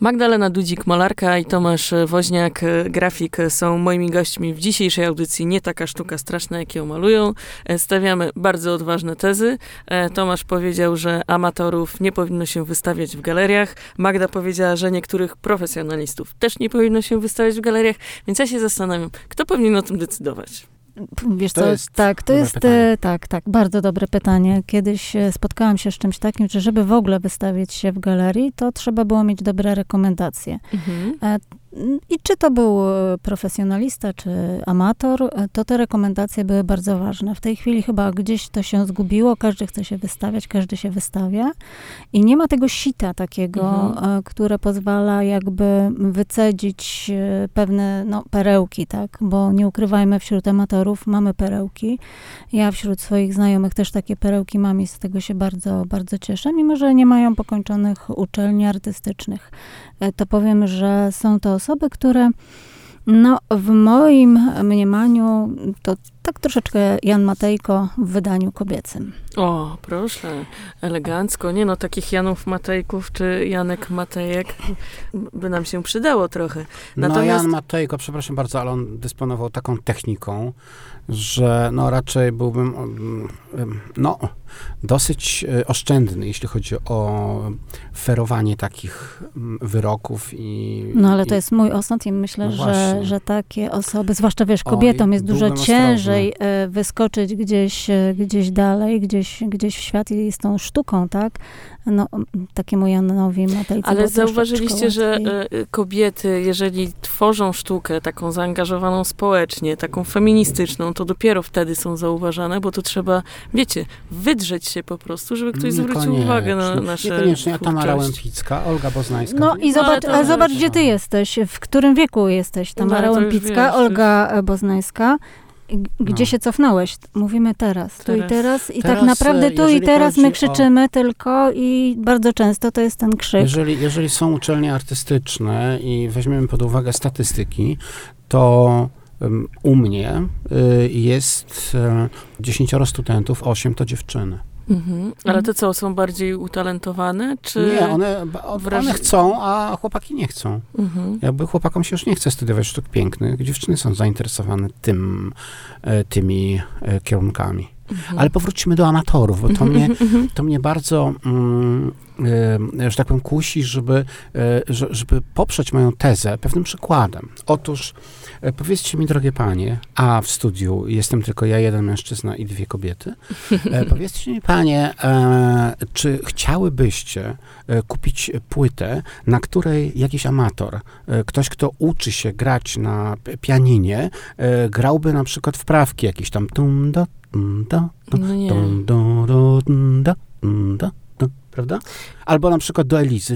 Magdalena Dudzik-Malarka i Tomasz Woźniak, grafik, są moimi gośćmi w dzisiejszej audycji Nie taka sztuka straszna, jak ją malują. Stawiamy bardzo odważne tezy. Tomasz powiedział, że amatorów nie powinno się wystawiać w galeriach. Magda powiedziała, że niektórych profesjonalistów też nie powinno się wystawiać w galeriach. Więc ja się zastanawiam, kto powinien o tym decydować? Wiesz co, to jest bardzo dobre pytanie. Kiedyś spotkałam się z czymś takim, że żeby w ogóle wystawić się w galerii, to trzeba było mieć dobre rekomendacje. I czy to był profesjonalista, czy amator, to te rekomendacje były bardzo ważne. W tej chwili chyba gdzieś to się zgubiło, każdy chce się wystawiać, każdy się wystawia i nie ma tego sita takiego, które pozwala jakby wycedzić pewne perełki, tak? Bo nie ukrywajmy, wśród amatorów mamy perełki. Ja wśród swoich znajomych też takie perełki mam i z tego się bardzo, bardzo cieszę, mimo że nie mają pokończonych uczelni artystycznych. To powiem, że są to osoby, które w moim mniemaniu to tak troszeczkę Jan Matejko w wydaniu kobiecym. O, proszę, elegancko. Nie takich Janów Matejków czy Janek Matejek by nam się przydało trochę. Jan Matejko, przepraszam bardzo, ale on dysponował taką techniką, że raczej byłbym dosyć oszczędny, jeśli chodzi o ferowanie takich wyroków ale to jest mój osąd i myślę, że takie osoby, zwłaszcza kobietom jest dużo ciężej wyskoczyć gdzieś dalej, gdzieś w świat i z tą sztuką, tak? Takiemu Janowi Matejce. Ale zauważyliście, że kobiety, jeżeli tworzą sztukę taką zaangażowaną społecznie, taką feministyczną, to dopiero wtedy są zauważane, bo to trzeba, wydrzeć się po prostu, żeby ktoś zwrócił uwagę na nasze Niekoniecznie. Tamara Łępicka, Olga Boznańska. I zobacz, gdzie ty jesteś, w którym wieku jesteś. Tamara Łępicka, Olga Boznańska. Gdzie się cofnąłeś? Mówimy teraz, tu i teraz. I tak naprawdę tu i teraz my krzyczymy tylko i bardzo często to jest ten krzyk. Jeżeli są uczelnie artystyczne i weźmiemy pod uwagę statystyki, to u mnie jest 10 studentów, 8 to dziewczyny. Ale to co, są bardziej utalentowane, czy... Nie, one chcą, a chłopaki nie chcą. Jakby chłopakom się już nie chce studiować sztuk pięknych, dziewczyny są zainteresowane tymi kierunkami. Ale powróćmy do amatorów, bo to mnie bardzo, że tak powiem, kusi, żeby poprzeć moją tezę pewnym przykładem. Otóż powiedzcie mi, drogie panie, a w studiu jestem tylko ja, jeden mężczyzna i 2 kobiety, powiedzcie mi, panie, czy chciałybyście kupić płytę, na której jakiś amator, ktoś, kto uczy się grać na pianinie, grałby na przykład wprawki jakieś tam prawda? Albo na przykład do Elizy.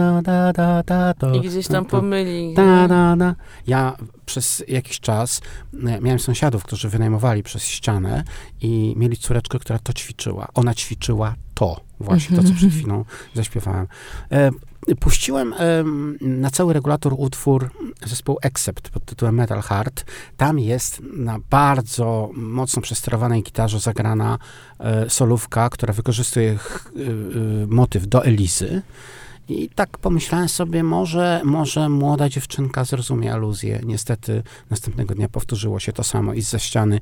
I gdzieś tam pomyli. Ja przez jakiś czas miałem sąsiadów, którzy wynajmowali przez ścianę i mieli córeczkę, która to ćwiczyła. Ona ćwiczyła to właśnie, to co przed chwilą zaśpiewałem. Puściłem na cały regulator utwór zespołu Accept pod tytułem Metal Heart. Tam jest na bardzo mocno przesterowanej gitarze zagrana solówka, która wykorzystuje motyw do Elizy. I tak pomyślałem sobie, może młoda dziewczynka zrozumie aluzję. Niestety następnego dnia powtórzyło się to samo i zza ściany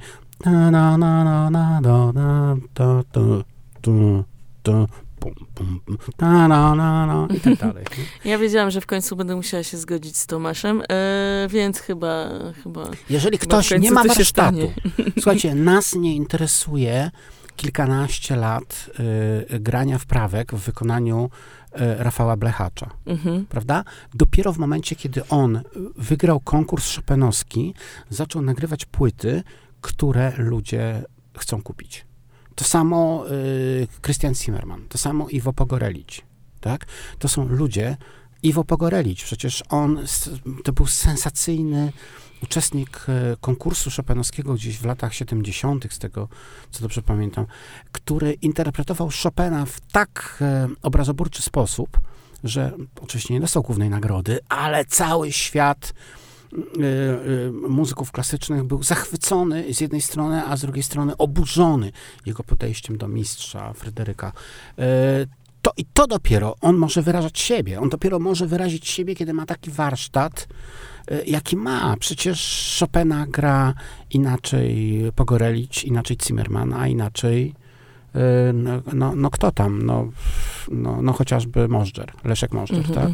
i tak dalej. Ja wiedziałam, że w końcu będę musiała się zgodzić z Tomaszem, więc chyba jeżeli ktoś nie ma warsztatu, słuchajcie, nas nie interesuje kilkanaście lat grania wprawek w wykonaniu Rafała Blechacza, prawda? Dopiero w momencie, kiedy on wygrał konkurs chopinowski, zaczął nagrywać płyty, które ludzie chcą kupić. To samo Krystian Zimmerman, to samo Iwo Pogorelic, tak? To są ludzie, Iwo Pogorelic, przecież to był sensacyjny uczestnik konkursu chopinowskiego gdzieś w latach 70., z tego, co dobrze pamiętam, który interpretował Chopina w tak obrazoburczy sposób, że oczywiście nie dostał głównej nagrody, ale cały świat muzyków klasycznych był zachwycony z jednej strony, a z drugiej strony oburzony jego podejściem do mistrza Fryderyka. to dopiero on może wyrażać siebie. On dopiero może wyrazić siebie, kiedy ma taki warsztat, jaki ma. Przecież Chopina gra inaczej Pogorelic, inaczej Zimmerman, a inaczej kto tam? No chociażby Możdżer, Leszek Możdżer, tak?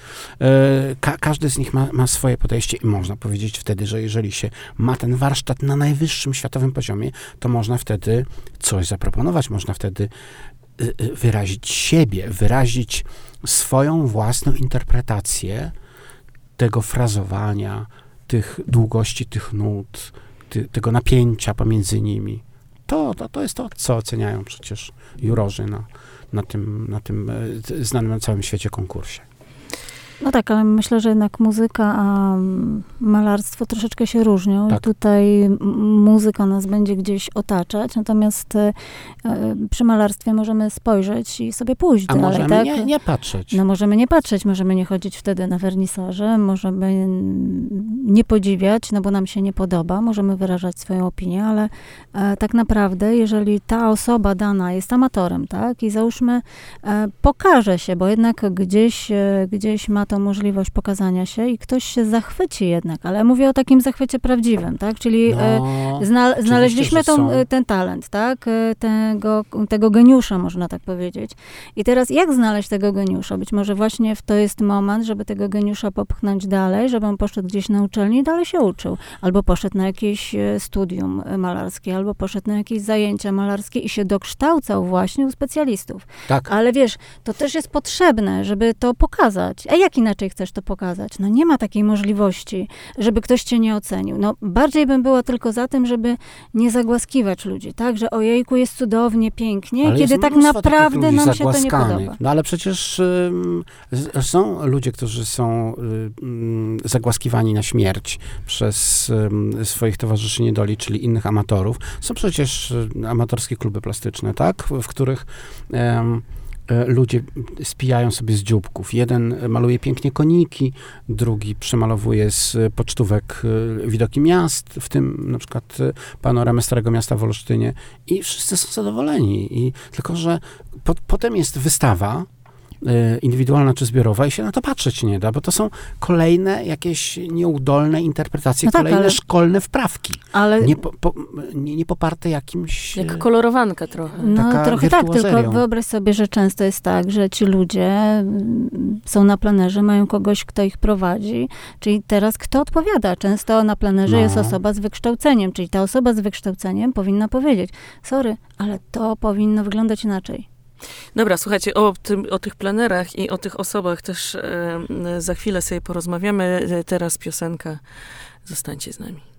Każdy z nich ma swoje podejście i można powiedzieć wtedy, że jeżeli się ma ten warsztat na najwyższym światowym poziomie, to można wtedy coś zaproponować, można wtedy wyrazić siebie, wyrazić swoją własną interpretację tego frazowania, tych długości tych nut, tego napięcia pomiędzy nimi. To jest to, co oceniają przecież jurorzy na tym znanym na całym świecie konkursie. No tak, ale myślę, że jednak muzyka a malarstwo troszeczkę się różnią. Tak. I tutaj muzyka nas będzie gdzieś otaczać, natomiast przy malarstwie możemy spojrzeć i sobie pójść dalej. Możemy tak? nie patrzeć. No możemy nie patrzeć, możemy nie chodzić wtedy na wernisaże, możemy nie podziwiać, no bo nam się nie podoba, możemy wyrażać swoją opinię, ale tak naprawdę, jeżeli ta osoba dana jest amatorem, tak, i załóżmy pokaże się, bo jednak gdzieś ma tą możliwość pokazania się i ktoś się zachwyci jednak, ale mówię o takim zachwycie prawdziwym, tak? Czyli znaleźliśmy ten talent, tak? Tego geniusza, można tak powiedzieć. I teraz jak znaleźć tego geniusza? Być może właśnie to jest moment, żeby tego geniusza popchnąć dalej, żeby on poszedł gdzieś na uczelnię i dalej się uczył. Albo poszedł na jakieś studium malarskie, albo poszedł na jakieś zajęcia malarskie i się dokształcał właśnie u specjalistów. Tak. Ale wiesz, to też jest potrzebne, żeby to pokazać. A jak inaczej chcesz to pokazać? No nie ma takiej możliwości, żeby ktoś cię nie ocenił. No bardziej bym była tylko za tym, żeby nie zagłaskiwać ludzi, tak? Że ojejku, jest cudownie, pięknie, ale kiedy tak naprawdę nam się to nie podoba. No ale przecież są ludzie, którzy są zagłaskiwani na śmierć przez swoich towarzyszy niedoli, czyli innych amatorów. Są przecież amatorskie kluby plastyczne, tak? W których ludzie spijają sobie z dzióbków. Jeden maluje pięknie koniki, drugi przemalowuje z pocztówek widoki miast, w tym na przykład panoramę Starego Miasta w Olsztynie i wszyscy są zadowoleni. Tylko że potem jest wystawa indywidualna czy zbiorowa i się na to patrzeć nie da, bo to są kolejne jakieś nieudolne interpretacje, kolejne szkolne wprawki. Ale nie poparte jakimś... Jak kolorowanka trochę. No trochę tak, tylko wyobraź sobie, że często jest tak, że ci ludzie są na plenerze, mają kogoś, kto ich prowadzi, czyli teraz kto odpowiada? Często na plenerze jest osoba z wykształceniem, czyli ta osoba z wykształceniem powinna powiedzieć, sorry, ale to powinno wyglądać inaczej. Dobra, słuchajcie, o tych plenerach i o tych osobach też za chwilę sobie porozmawiamy. Teraz piosenka. Zostańcie z nami.